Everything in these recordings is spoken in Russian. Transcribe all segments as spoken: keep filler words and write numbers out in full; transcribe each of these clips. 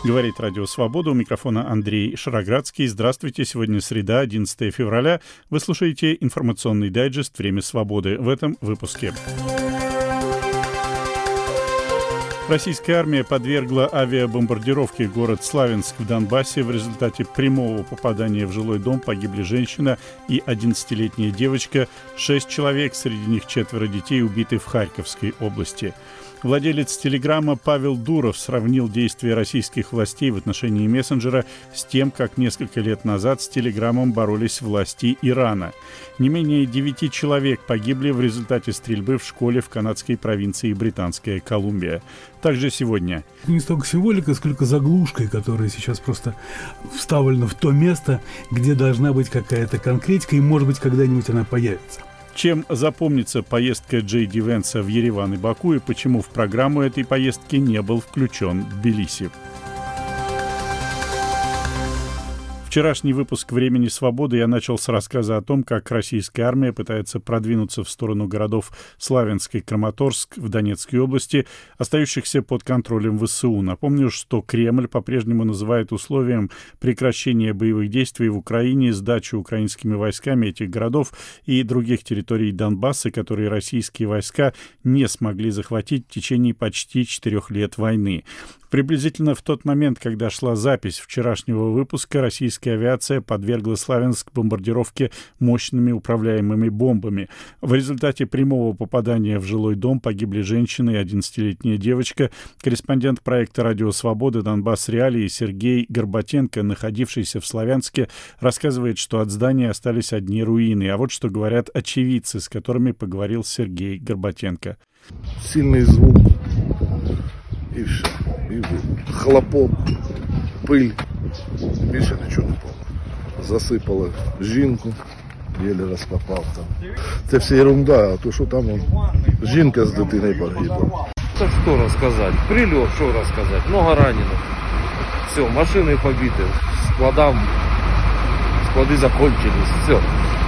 Говорит Радио Свобода. У микрофона Андрей Шароградский. Здравствуйте. Сегодня среда, одиннадцатое февраля. Вы слушаете информационный дайджест «Время свободы». В этом выпуске. Российская армия подвергла авиабомбардировке город Славянск в Донбассе. В результате прямого попадания в жилой дом погибли женщина и одиннадцатилетняя девочка. Шесть человек, среди них четверо детей, убиты в Харьковской области. Владелец Телеграма Павел Дуров сравнил действия российских властей в отношении мессенджера с тем, как несколько лет назад с Телеграмом боролись власти Ирана. Не менее девяти человек погибли в результате стрельбы в школе в канадской провинции Британская Колумбия. Также сегодня. Не столько символика, сколько заглушкой, которая сейчас просто вставлена в то место, где должна быть какая-то конкретика, и, может быть, когда-нибудь она появится. Чем запомнится поездка Джей Ди Венса в Ереван и Баку, и почему в программу этой поездки не был включен Тбилиси. Вчерашний выпуск «Времени свободы» я начал с рассказа о том, как российская армия пытается продвинуться в сторону городов Славянск и Краматорск в Донецкой области, остающихся под контролем ВСУ. Напомню, что Кремль по-прежнему называет условием прекращения боевых действий в Украине сдачу украинскими войсками этих городов и других территорий Донбасса, которые российские войска не смогли захватить в течение почти четырех лет войны. Приблизительно в тот момент, когда шла запись вчерашнего выпуска, российская авиация подвергла Славянск бомбардировке мощными управляемыми бомбами. В результате прямого попадания в жилой дом погибли женщина и одиннадцатилетняя девочка. Корреспондент проекта «Радио Свобода» Донбасс Реалии Сергей Горбатенко, находившийся в Славянске, рассказывает, что от здания остались одни руины. А вот что говорят очевидцы, с которыми поговорил Сергей Горбатенко. Сильный звук. І все. І хлопок, пиль. Більше нічого не помню. Засипали жінку, єлі розкопав там. Це все ерунда, а то що там он, жінка з дитиною погибла. Так що розказати? Прильот, що розказати? Много ранених. Все, машини побиті, складам, склады закончились, все.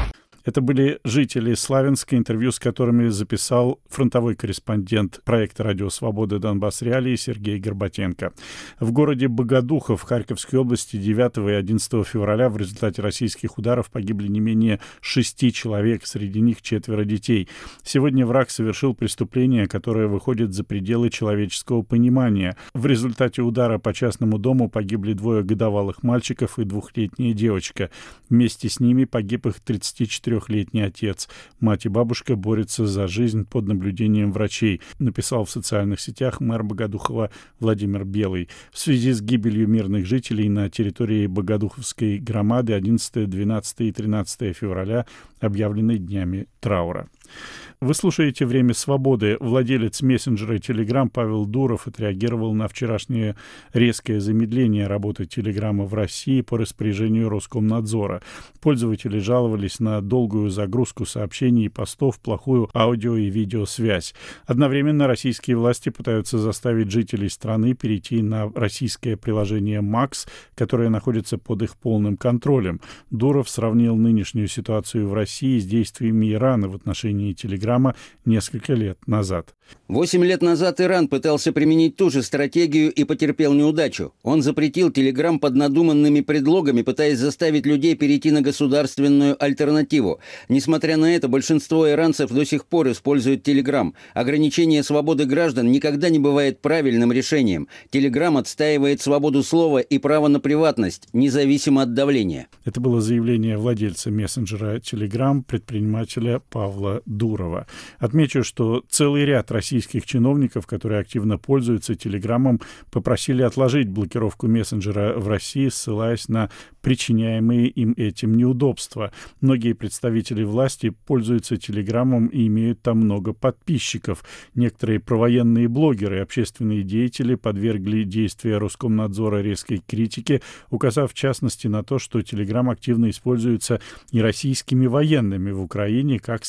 Это были жители Славянска, интервью с которыми записал фронтовой корреспондент проекта «Радио Свобода» Донбасс Реалии Сергей Горбатенко. В городе Богодухов в Харьковской области девятого и одиннадцатого февраля в результате российских ударов погибли не менее шести человек, среди них четверо детей. Сегодня враг совершил преступление, которое выходит за пределы человеческого понимания. В результате удара по частному дому погибли двое годовалых мальчиков и двухлетняя девочка. Вместе с ними погиб их тридцатичетырёхлетний отец. Мать и бабушка борются за жизнь под наблюдением врачей, написал в социальных сетях мэр Богодухова Владимир Белый. В связи с гибелью мирных жителей на территории Богодуховской громады одиннадцатое, двенадцатое и тринадцатое февраля объявлены днями траура. Вы слушаете «Время свободы». Владелец мессенджера Telegram Павел Дуров отреагировал на вчерашнее резкое замедление работы Телеграма в России по распоряжению Роскомнадзора. Пользователи жаловались на долгую загрузку сообщений и постов, плохую аудио- и видеосвязь. Одновременно российские власти пытаются заставить жителей страны перейти на российское приложение Макс, которое находится под их полным контролем. Дуров сравнил нынешнюю ситуацию в России с действиями Ирана в отношении Телеграма несколько лет назад. Восемь лет назад Иран пытался применить ту же стратегию и потерпел неудачу. Он запретил Телеграм под надуманными предлогами, пытаясь заставить людей перейти на государственную альтернативу. Несмотря на это, большинство иранцев до сих пор используют Телеграм. Ограничение свободы граждан никогда не бывает правильным решением. Телеграм отстаивает свободу слова и право на приватность, независимо от давления. Это было заявление владельца мессенджера Telegram, предпринимателя Павла Дурова. Отмечу, что целый ряд российских чиновников, которые активно пользуются Телеграмом, попросили отложить блокировку мессенджера в России, ссылаясь на причиняемые им этим неудобства. Многие представители власти пользуются Телеграмом и имеют там много подписчиков. Некоторые провоенные блогеры и общественные деятели подвергли действия Роскомнадзора резкой критике, указав в частности на то, что Телеграм активно используется и российскими военными в Украине как средство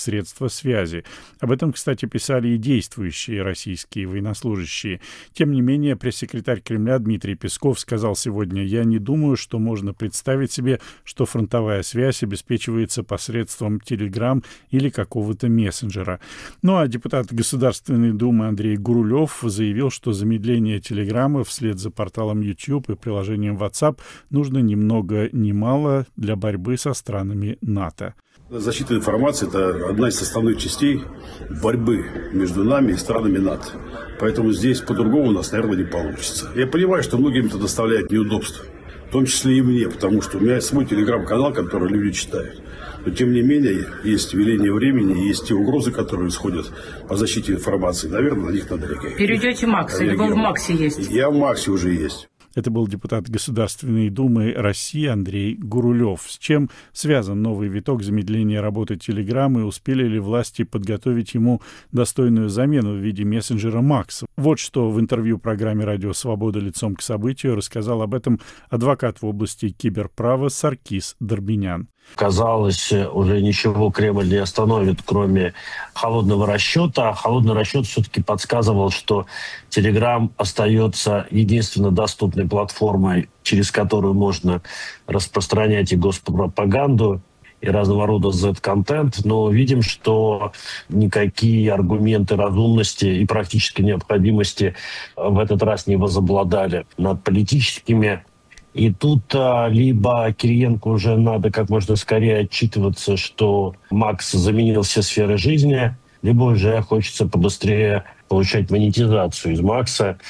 средства связи. Об этом, кстати, писали и действующие российские военнослужащие. Тем не менее, пресс-секретарь Кремля Дмитрий Песков сказал сегодня: «Я не думаю, что можно представить себе, что фронтовая связь обеспечивается посредством Telegram или какого-то мессенджера». Ну а депутат Государственной Думы Андрей Гурулев заявил, что замедление Телеграма вслед за порталом YouTube и приложением WhatsApp нужно ни много ни мало для борьбы со странами НАТО. Защита информации – это одна из составных частей борьбы между нами и странами НАТО. Поэтому здесь по-другому у нас, наверное, не получится. Я понимаю, что многим это доставляет неудобства, в том числе и мне, потому что у меня свой телеграм-канал, который люди читают. Но, тем не менее, есть веление времени, есть те угрозы, которые исходят по защите информации. Наверное, на них надо реагировать. Перейдете в Макс, или вы в Максе есть? Я в Максе уже есть. Это был депутат Государственной Думы России Андрей Гурулев. С чем связан новый виток замедления работы Телеграма и успели ли власти подготовить ему достойную замену в виде мессенджера Макс? Вот что в интервью программе «Радио Свобода. Лицом к событию» рассказал об этом адвокат в области киберправа Саркис Дорбинян. Казалось, уже ничего Кремль не остановит, кроме холодного расчета. Холодный расчет все-таки подсказывал, что Telegram остается единственно доступной платформой, через которую можно распространять и госпропаганду, и разного рода зет-контент. Но видим, что никакие аргументы разумности и практической необходимости в этот раз не возобладали над политическими. И тут а, либо Кириенко уже надо как можно скорее отчитываться, что Макс заменил все сферы жизни, либо уже хочется побыстрее получать монетизацию из Макса.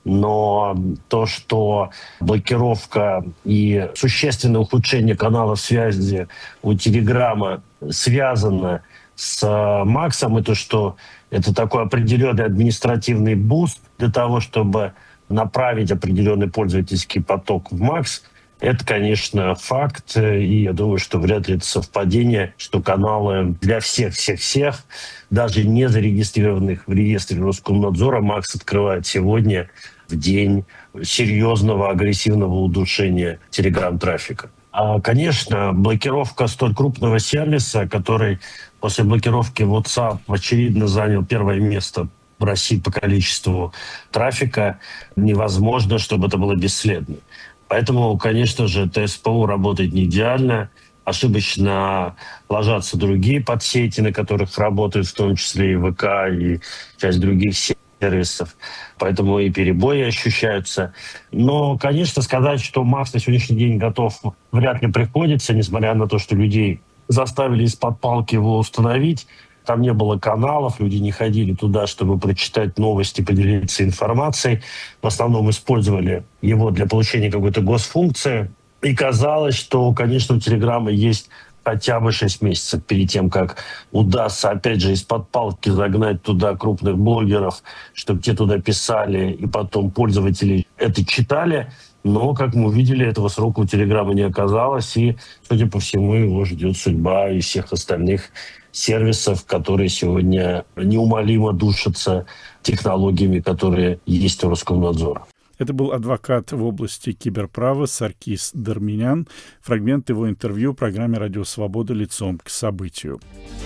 Но то, что блокировка и существенное ухудшение канала связи у Телеграма связано с Максом, и то, что это такой определенный административный буст для того, чтобы направить определенный пользовательский поток в Макс, это, конечно, факт. И я думаю, что вряд ли это совпадение, что каналы для всех-всех-всех, даже не зарегистрированных в реестре Роскомнадзора, Макс открывает сегодня в день серьезного агрессивного удушения телеграм-трафика. А, конечно, блокировка столь крупного сервиса, который после блокировки WhatsApp очевидно занял первое место в России по количеству трафика, невозможно, чтобы это было бесследно. Поэтому, конечно же, ТСПУ работает не идеально, ошибочно ложатся другие подсети, на которых работают в том числе и ВК, и часть других сервисов. Поэтому и перебои ощущаются. Но, конечно, сказать, что Макс на сегодняшний день готов, вряд ли приходится, несмотря на то, что людей заставили из-под палки его установить. Там не было каналов, люди не ходили туда, чтобы прочитать новости, поделиться информацией. В основном использовали его для получения какой-то госфункции. И казалось, что, конечно, у Телеграма есть хотя бы шесть месяцев перед тем, как удастся, опять же, из-под палки загнать туда крупных блогеров, чтобы те туда писали, и потом пользователи это читали. Но, как мы увидели, этого срока у Телеграма не оказалось, и, судя по всему, его ждет судьба и всех остальных сервисов, которые сегодня неумолимо душатся технологиями, которые есть у Роскомнадзора. Это был адвокат в области киберправа Саркис Дорбинян. Фрагмент его интервью в программе «Радио Свобода. Лицом к событию».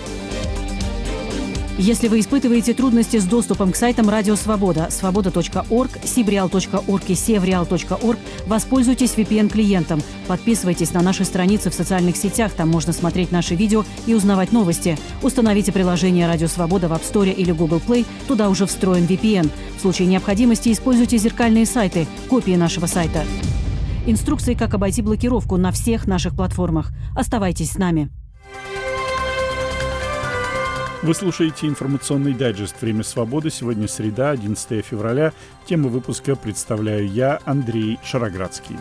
Если вы испытываете трудности с доступом к сайтам Радио Свобода, свобода точка орг, сибреал точка орг и севреал точка орг, воспользуйтесь ви пи эн-клиентом. Подписывайтесь на наши страницы в социальных сетях, там можно смотреть наши видео и узнавать новости. Установите приложение Радио Свобода в App Store или Google Play, туда уже встроен ви пи эн. В случае необходимости используйте зеркальные сайты, копии нашего сайта. Инструкции, как обойти блокировку на всех наших платформах. Оставайтесь с нами. Вы слушаете информационный дайджест «Время свободы». Сегодня среда, одиннадцатое февраля. Тему выпуска представляю я, Андрей Шароградский.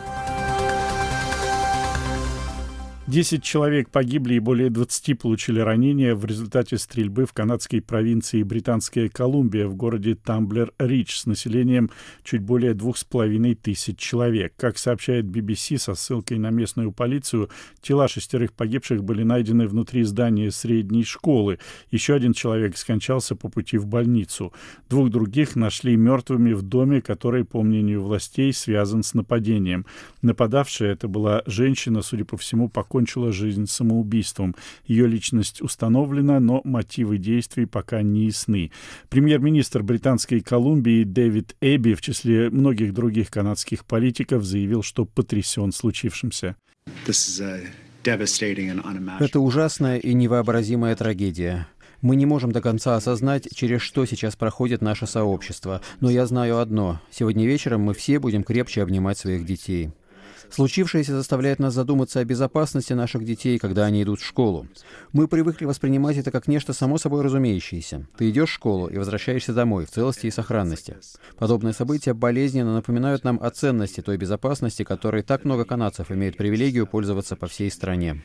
Десять человек погибли и более двадцати получили ранения в результате стрельбы в канадской провинции Британская Колумбия в городе Тамблер-Ридж с населением чуть более двух с половиной тысяч человек. Как сообщает би би си со ссылкой на местную полицию, тела шестерых погибших были найдены внутри здания средней школы. Еще один человек скончался по пути в больницу. Двух других нашли мертвыми в доме, который, по мнению властей, связан с нападением. Нападавшая, это была женщина, судя по всему, покойная, покончила жизнь самоубийством. Ее личность установлена, но мотивы действий пока не ясны. Премьер-министр Британской Колумбии Дэвид Эбби в числе многих других канадских политиков заявил, что потрясен случившимся. Это ужасная и невообразимая трагедия. Мы не можем до конца осознать, через что сейчас проходит наше сообщество. Но я знаю одно. Сегодня вечером мы все будем крепче обнимать своих детей. Случившееся заставляет нас задуматься о безопасности наших детей, когда они идут в школу. Мы привыкли воспринимать это как нечто само собой разумеющееся. Ты идешь в школу и возвращаешься домой в целости и сохранности. Подобные события болезненно напоминают нам о ценности той безопасности, которой так много канадцев имеют привилегию пользоваться по всей стране.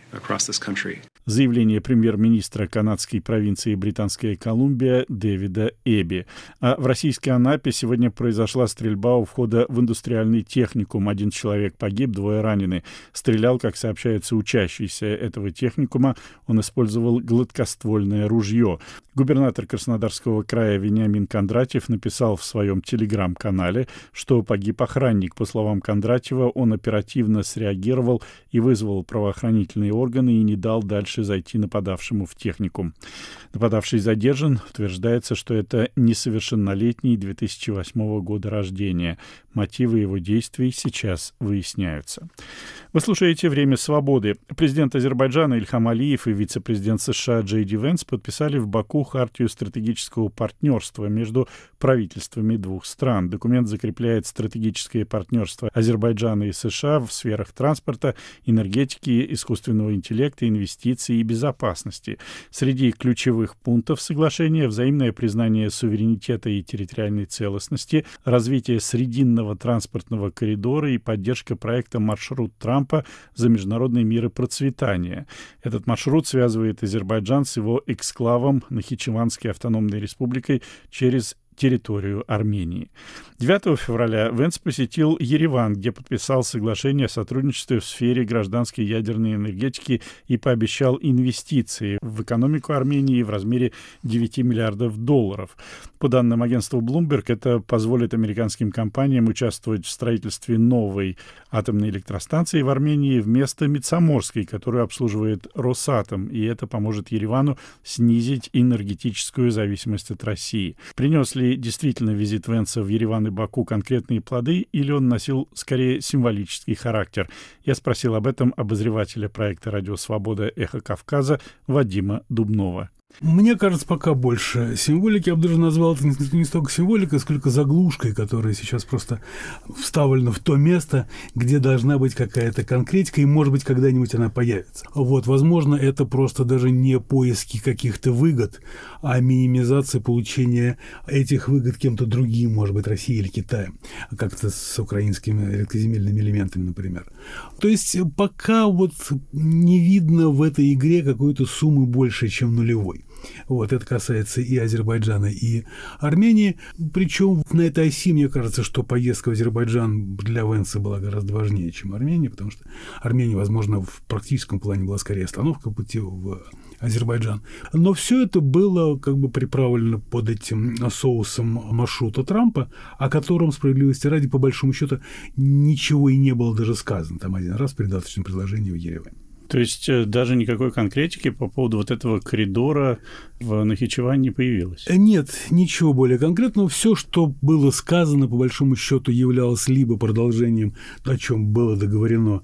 Заявление премьер-министра канадской провинции Британская Колумбия Дэвида Эбби. А в российской Анапе сегодня произошла стрельба у входа в индустриальный техникум. Один человек погиб, двое ранены. Стрелял, как сообщается, учащийся этого техникума. Он использовал гладкоствольное ружье. Губернатор Краснодарского края Вениамин Кондратьев написал в своем телеграм-канале, что погиб охранник. По словам Кондратьева, он оперативно среагировал и вызвал правоохранительные органы и не дал дальше зайти нападавшему в техникум. Нападавший задержан. Утверждается, что это несовершеннолетний две тысячи восьмого года рождения. Мотивы его действий сейчас выясняются. Вы слушаете «Время свободы». Президент Азербайджана Ильхам Алиев и вице-президент США Джей Ди Венс подписали в Баку хартию стратегического партнерства между правительствами двух стран. Документ закрепляет стратегическое партнерство Азербайджана и США в сферах транспорта, энергетики, искусственного интеллекта, инвестиций и безопасности. Среди ключевых пунктов соглашения — взаимное признание суверенитета и территориальной целостности, развитие срединного транспортного коридора и поддержка проекта «Маршрут Трампа» за международный мир и процветание. Этот маршрут связывает Азербайджан с его эксклавом Нахичеванской автономной республикой через территорию Армении. девятого февраля Венс посетил Ереван, где подписал соглашение о сотрудничестве в сфере гражданской ядерной энергетики и пообещал инвестиции в экономику Армении в размере девяти миллиардов долларов. По данным агентства Bloomberg, это позволит американским компаниям участвовать в строительстве новой атомной электростанции в Армении вместо Мицаморской, которую обслуживает Росатом, и это поможет Еревану снизить энергетическую зависимость от России. Принес ли действительно визит Венса в Ереван и Баку конкретные плоды, или он носил скорее символический характер? Я спросил об этом обозревателя проекта «Радио Свобода. Эхо Кавказа» Вадима Дубнова. Мне кажется, пока больше символики. Я бы даже назвал это не столько символикой, сколько заглушкой, которая сейчас просто вставлена в то место, где должна быть какая-то конкретика, и, может быть, когда-нибудь она появится. Вот, возможно, это просто даже не поиски каких-то выгод, а минимизация получения этих выгод кем-то другим, может быть, Россией или Китаем, как-то с украинскими редкоземельными элементами, например. То есть пока вот не видно в этой игре какой-то суммы больше, чем нулевой. Вот, это касается и Азербайджана, и Армении. Причем на этой оси, мне кажется, что поездка в Азербайджан для Венса была гораздо важнее, чем Армения, потому что Армения, возможно, в практическом плане была скорее остановка пути в Азербайджан. Но все это было как бы приправлено под этим соусом маршрута Трампа, о котором, справедливости ради, по большому счету, ничего и не было даже сказано. Там один раз при даточном предложении в Ереване. То есть даже никакой конкретики по поводу вот этого коридора в Нахичеване не появилось? Нет, ничего более конкретного. Все, что было сказано, по большому счету, являлось либо продолжением, о чем было договорено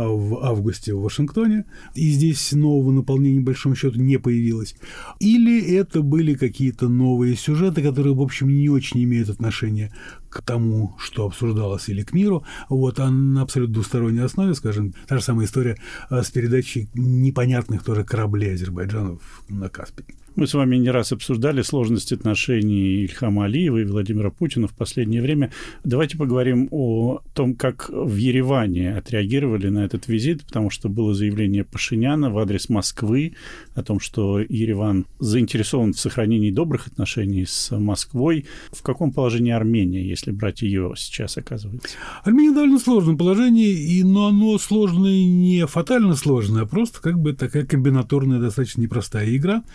в августе в Вашингтоне, и здесь нового наполнения, по большому счету, не появилось, или это были какие-то новые сюжеты, которые, в общем, не очень имеют отношения к тому, что обсуждалось, или к миру, вот, а на абсолютно двусторонней основе, скажем, та же самая история с передачей непонятных тоже кораблей Азербайджана на Каспий. Мы с вами не раз обсуждали сложность отношений Ильхама Алиева и Владимира Путина в последнее время. Давайте поговорим о том, как в Ереване отреагировали на этот визит, потому что было заявление Пашиняна в адрес Москвы о том, что Ереван заинтересован в сохранении добрых отношений с Москвой. В каком положении Армения, если брать ее сейчас, оказывается? Армения в довольно сложном положении, и, но оно сложное не фатально сложное, а просто как бы такая комбинаторная, достаточно непростая игра, потому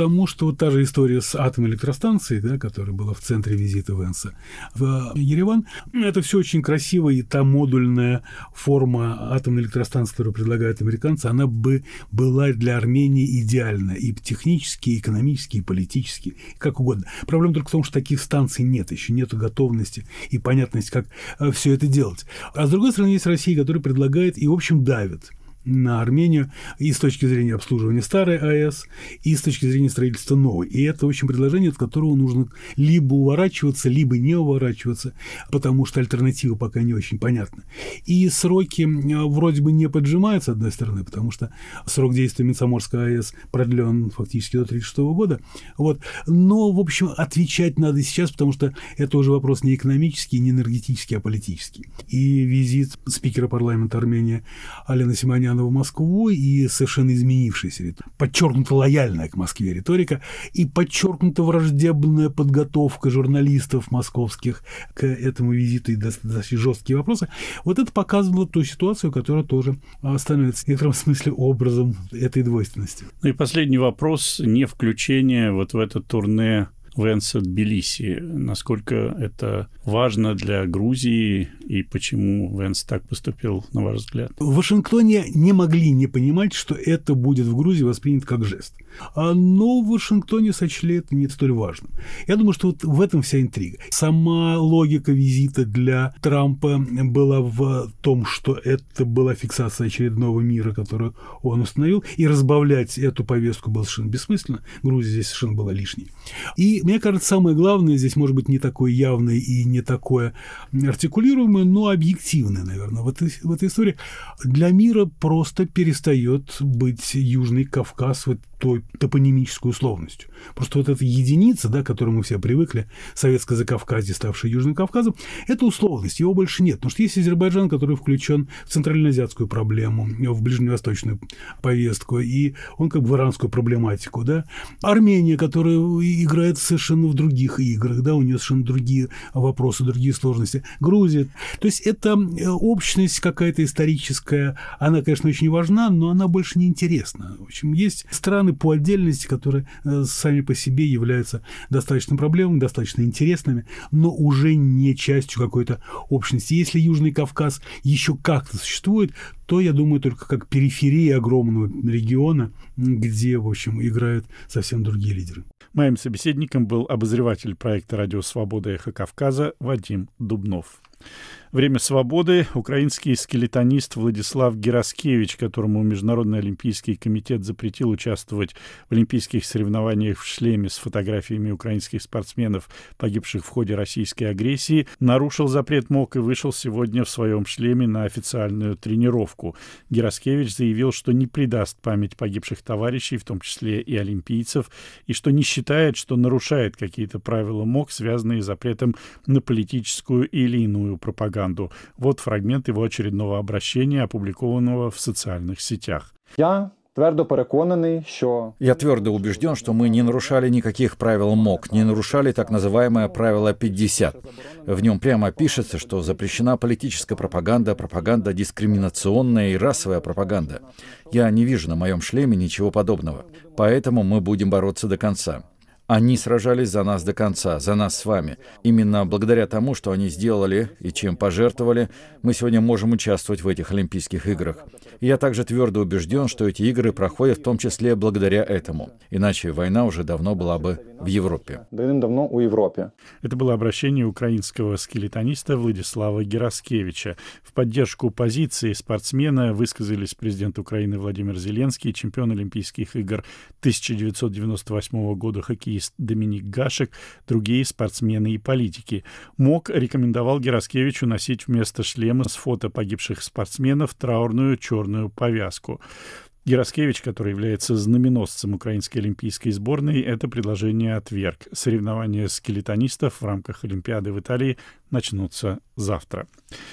потому что вот та же история с атомной электростанцией, да, которая была в центре визита Венса в Ереван, это все очень красиво, и та модульная форма атомной электростанции, которую предлагают американцы, она бы была для Армении идеальна и технически, и экономически, и политически, как угодно. Проблема только в том, что таких станций нет, еще нет готовности и понятности, как все это делать. А с другой стороны, есть Россия, которая предлагает и, в общем, давит на Армению и с точки зрения обслуживания старой АЭС, и с точки зрения строительства новой. И это, в общем, предложение, от которого нужно либо уворачиваться, либо не уворачиваться, потому что альтернатива пока не очень понятна. И сроки вроде бы не поджимают, с одной стороны, потому что срок действия Минсоморской АЭС продлен фактически до тридцать шестого года. Вот. Но, в общем, отвечать надо сейчас, потому что это уже вопрос не экономический, не энергетический, а политический. И визит спикера парламента Армении Алена Симоняна в Москву и совершенно изменившаяся, подчеркнуто лояльная к Москве риторика и подчеркнуто враждебная подготовка журналистов московских к этому визиту и достаточно жесткие вопросы. Вот это показывало ту ситуацию, которая тоже становится в некотором смысле образом этой двойственности. Ну и последний вопрос. Не включение вот в это турне Венса Тбилиси. Насколько это важно для Грузии и почему Венс так поступил, на ваш взгляд? В Вашингтоне не могли не понимать, что это будет в Грузии воспринято как жест. Но в Вашингтоне сочли это не столь важным. Я думаю, что вот в этом вся интрига. Сама логика визита для Трампа была в том, что это была фиксация очередного мира, который он установил, и разбавлять эту повестку было совершенно бессмысленно. Грузия здесь совершенно была лишней. И мне кажется, самое главное здесь может быть не такое явное и не такое артикулируемое, но объективное, наверное, в этой, в этой истории. Для мира просто перестает быть Южный Кавказ вот той топонимической условностью. Просто вот эта единица, да, к которой мы все привыкли, Советское Закавказье, ставшее Южным Кавказом, это условность, его больше нет. Потому что есть Азербайджан, который включен в центральноазиатскую проблему, в ближневосточную повестку, и он как бы в иранскую проблематику. Да. Армения, которая играет совершенно в других играх, да, у нее совершенно другие вопросы, другие сложности. Грузия. То есть это общность какая-то историческая, она, конечно, очень важна, но она больше не интересна. В общем, есть страны по отдельности, которые сами по себе являются достаточно проблемами, достаточно интересными, но уже не частью какой-то общности. Если Южный Кавказ еще как-то существует, то, я думаю, только как периферия огромного региона, где, в общем, играют совсем другие лидеры. Моим собеседником был обозреватель проекта «Радио Свобода. Эхо Кавказа» Вадим Дубнов. Время свободы. Украинский скелетонист Владислав Гераскевич, которому Международный олимпийский комитет запретил участвовать в олимпийских соревнованиях в шлеме с фотографиями украинских спортсменов, погибших в ходе российской агрессии, нарушил запрет МОК и вышел сегодня в своем шлеме на официальную тренировку. Гераскевич заявил, что не предаст память погибших товарищей, в том числе и олимпийцев, и что не считает, что нарушает какие-то правила МОК, связанные с запретом на политическую или иную пропаганду. Вот фрагмент его очередного обращения, опубликованного в социальных сетях. Я твердо переконаний, що... Я твердо убежден, что мы не нарушали никаких правил МОК, не нарушали так называемое правило пятьдесят. В нем прямо пишется, что запрещена политическая пропаганда, пропаганда дискриминационная и расовая пропаганда. Я не вижу на моем шлеме ничего подобного. Поэтому мы будем бороться до конца. Они сражались за нас до конца, за нас с вами. Именно благодаря тому, что они сделали и чем пожертвовали, мы сегодня можем участвовать в этих Олимпийских играх. И я также твердо убежден, что эти игры проходят в том числе благодаря этому. Иначе война уже давно была бы в Европе. Давным-давно у Европе. Это было обращение украинского скелетониста Владислава Гераскевича. В поддержку позиции спортсмена высказались президент Украины Владимир Зеленский, чемпион Олимпийских игр тысяча девятьсот девяносто восьмого года хоккеист Доминик Гашек, другие спортсмены и политики. МОК рекомендовал Гераскевичу носить вместо шлема с фото погибших спортсменов траурную черную повязку. Гераскевич, который является знаменосцем украинской олимпийской сборной, это предложение отверг. Соревнования скелетонистов в рамках Олимпиады в Италии начнутся завтра.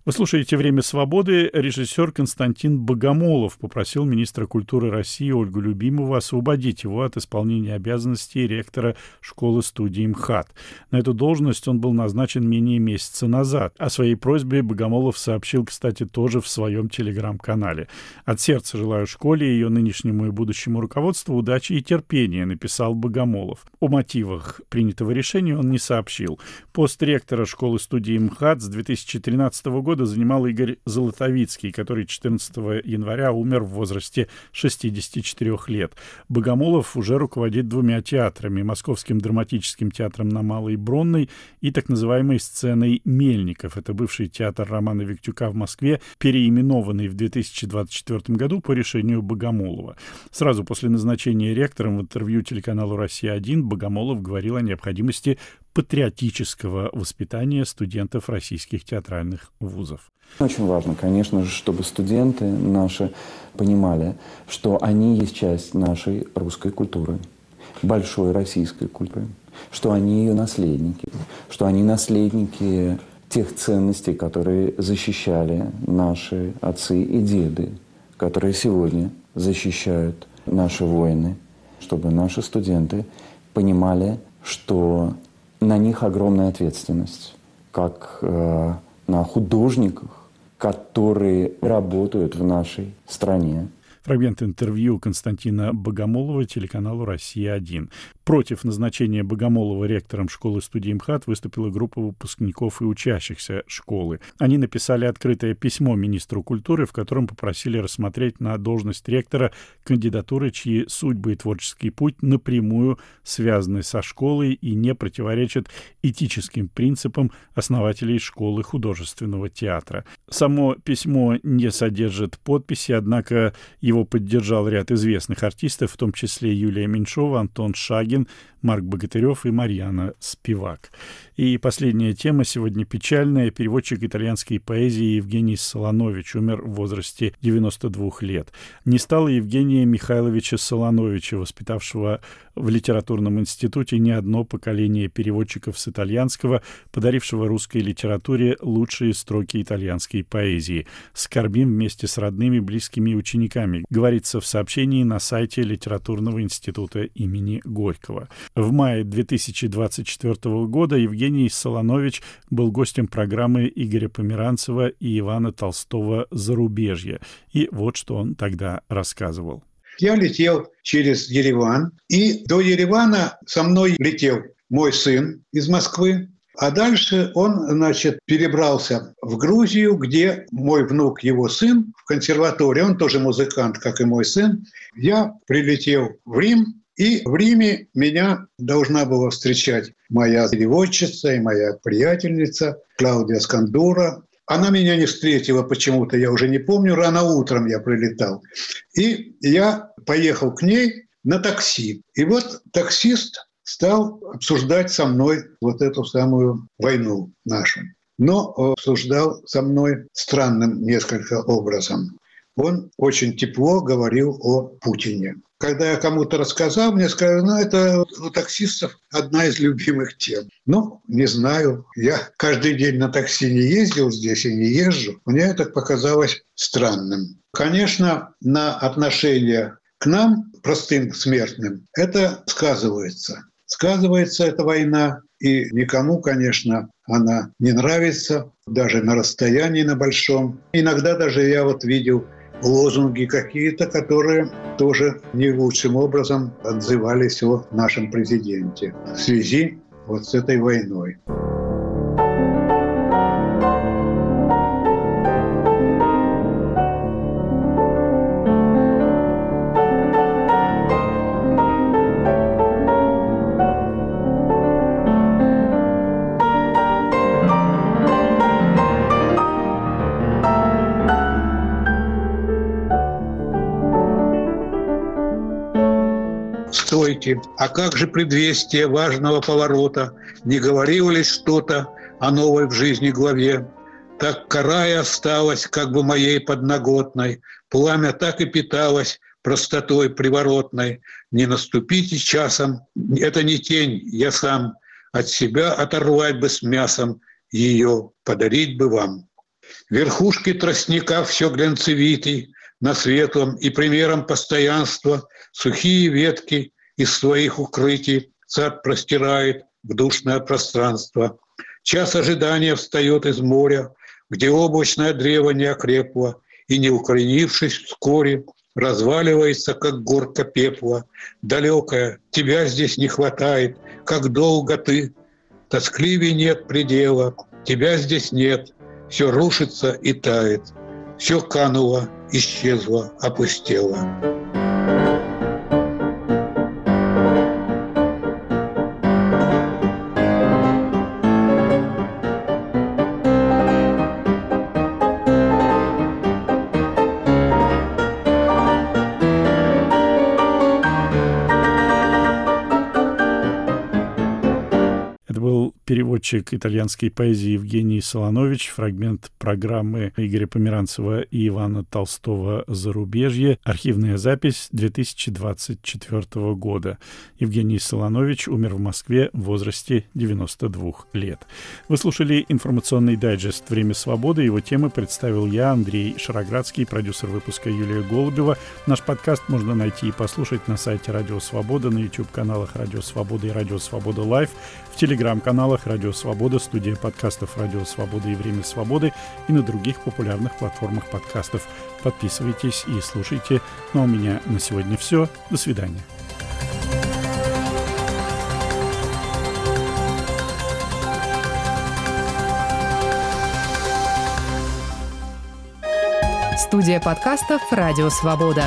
Вы слушаете «Время свободы». Режиссер Константин Богомолов попросил министра культуры России Ольгу Любимову освободить его от исполнения обязанностей ректора школы-студии МХАТ. На эту должность он был назначен менее месяца назад. О своей просьбе Богомолов сообщил, кстати, тоже в своем телеграм-канале. «От сердца желаю школе и ее нынешнему и будущему руководству удачи и терпения», написал Богомолов. О мотивах принятого решения он не сообщил. Пост ректора школы-студии МХАТ с две тысячи тринадцатого года занимал Игорь Золотовицкий, который четырнадцатого января умер в возрасте шестидесяти четырёх лет. Богомолов уже руководит двумя театрами: Московским драматическим театром на Малой Бронной и так называемой сценой Мельников. Это бывший театр Романа Виктюка в Москве, переименованный в две тысячи двадцать четвёртом году по решению Богомолова. Сразу после назначения ректором в интервью телеканалу «Россия один» Богомолов говорил о необходимости патриотического воспитания студентов российских театральных вузов. Очень важно, конечно же, чтобы студенты наши понимали, что они есть часть нашей русской культуры, большой российской культуры, что они ее наследники, что они наследники тех ценностей, которые защищали наши отцы и деды, которые сегодня защищают наши воины, чтобы наши студенты понимали, что на них огромная ответственность, как э, на художниках, которые работают в нашей стране. Фрагмент интервью Константина Богомолова телеканалу «Россия один». Против назначения Богомолова ректором школы-студии МХАТ выступила группа выпускников и учащихся школы. Они написали открытое письмо министру культуры, в котором попросили рассмотреть на должность ректора кандидатуры, чьи судьбы и творческий путь напрямую связаны со школой и не противоречат этическим принципам основателей школы художественного театра. Само письмо не содержит подписи, однако его поддержал ряд известных артистов, в том числе Юлия Меньшова, Антон Шагин, Марк Богатырев и Марьяна Спивак. И последняя тема сегодня печальная. Переводчик итальянской поэзии Евгений Солонович умер в возрасте девяноста двух лет. Не стало Евгения Михайловича Солоновича, воспитавшего в литературном институте не одно поколение переводчиков с итальянского, подарившего русской литературе лучшие строки итальянской поэзии. «Скорбим вместе с родными, близкими и учениками», говорится в сообщении на сайте Литературного института имени Горького. В мае две тысячи двадцать четвёртого года Евгений Солонович был гостем программы Игоря Померанцева и Ивана Толстого «Зарубежье». И вот что он тогда рассказывал. Я летел через Ереван, и до Еревана со мной летел мой сын из Москвы, а дальше он, значит, перебрался в Грузию, где мой внук, его сын, в консерватории, он тоже музыкант, как и мой сын. Я прилетел в Рим, и в Риме меня должна была встречать моя переводчица и моя приятельница Клаудия Скандура. Она меня не встретила почему-то, я уже не помню, рано утром я прилетал. И я поехал к ней на такси. И вот таксист стал обсуждать со мной вот эту самую войну нашу. Но обсуждал со мной странным несколько образом. Он очень тепло говорил о Путине. Когда я кому-то рассказал, мне сказали, ну, это у таксистов одна из любимых тем. Ну, не знаю, я каждый день на такси не ездил здесь и не езжу. Мне это показалось странным. Конечно, на отношение к нам, простым смертным, это сказывается. Сказывается эта война, и никому, конечно, она не нравится, даже на расстоянии на большом. Иногда даже я вот видел лозунги какие-то, которые тоже не лучшим образом отзывались о нашем президенте в связи вот с этой войной. Стойте, а как же предвестие важного поворота? Не говорило ли что-то о новой в жизни главе? Так карая осталась, как бы моей подноготной, пламя так и питалось простотой приворотной. Не наступите часом, это не тень, я сам, от себя оторвать бы с мясом, ее подарить бы вам. Верхушки тростника все глянцевитей, на светлом и примером постоянства сухие ветки из своих укрытий сад простирает в душное пространство. Час ожидания встает из моря, где облачное древо не окрепло, и, не укоренившись вскоре, разваливается, как горка пепла. Далекая, тебя здесь не хватает, как долго ты. Тоскливей нет предела, тебя здесь нет. Все рушится и тает, все кануло, исчезло, опустело. Переводчик итальянской поэзии Евгений Солонович, фрагмент программы Игоря Померанцева и Ивана Толстого «Зарубежье», архивная запись две тысячи двадцать четвёртого года. Евгений Солонович умер в Москве в возрасте девяноста двух лет. Вы слушали информационный дайджест «Время свободы». Его темы представил я, Андрей Шароградский, продюсер выпуска Юлия Голубева. Наш подкаст можно найти и послушать на сайте Радио Свобода, на YouTube-каналах Радио Свобода и Радио Свобода Лайв, в телеграм-каналах Радио Свобода, студия подкастов Радио Свобода и Время Свободы и на других популярных платформах подкастов. Подписывайтесь и слушайте. Ну а у меня на сегодня все. До свидания. Студия подкастов Радио Свобода.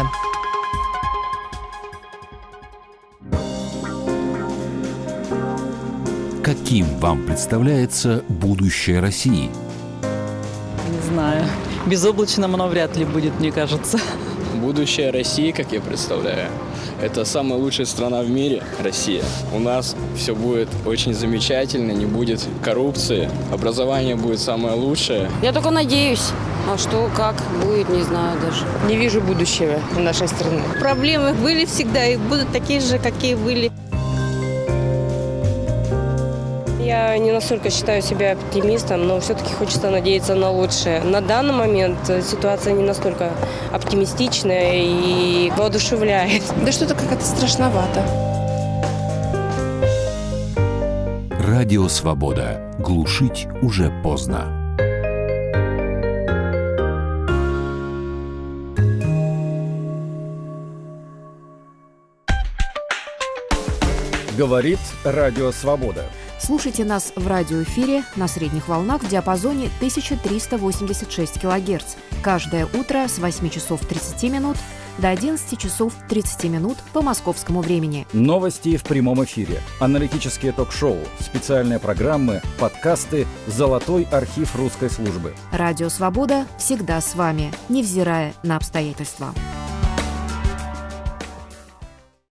Каким вам представляется будущее России? Не знаю. Безоблачным оно вряд ли будет, мне кажется. Будущее России, как я представляю, это самая лучшая страна в мире, Россия. У нас все будет очень замечательно, не будет коррупции, образование будет самое лучшее. Я только надеюсь. А что, как будет, не знаю даже. Не вижу будущего нашей страны. Проблемы были всегда и будут такие же, какие были. Я не настолько считаю себя оптимистом, но все-таки хочется надеяться на лучшее. На данный момент ситуация не настолько оптимистичная и воодушевляет. Да что-то как-то страшновато. Радио Свобода. Глушить уже поздно. Говорит Радио Свобода. Слушайте нас в радиоэфире на средних волнах в диапазоне тысяча триста восемьдесят шесть килогерц. Каждое утро с восьми часов тридцати минут до одиннадцати часов тридцати минут по московскому времени. Новости в прямом эфире, аналитические ток-шоу, специальные программы, подкасты, золотой архив русской службы. Радио «Свобода» всегда с вами, невзирая на обстоятельства.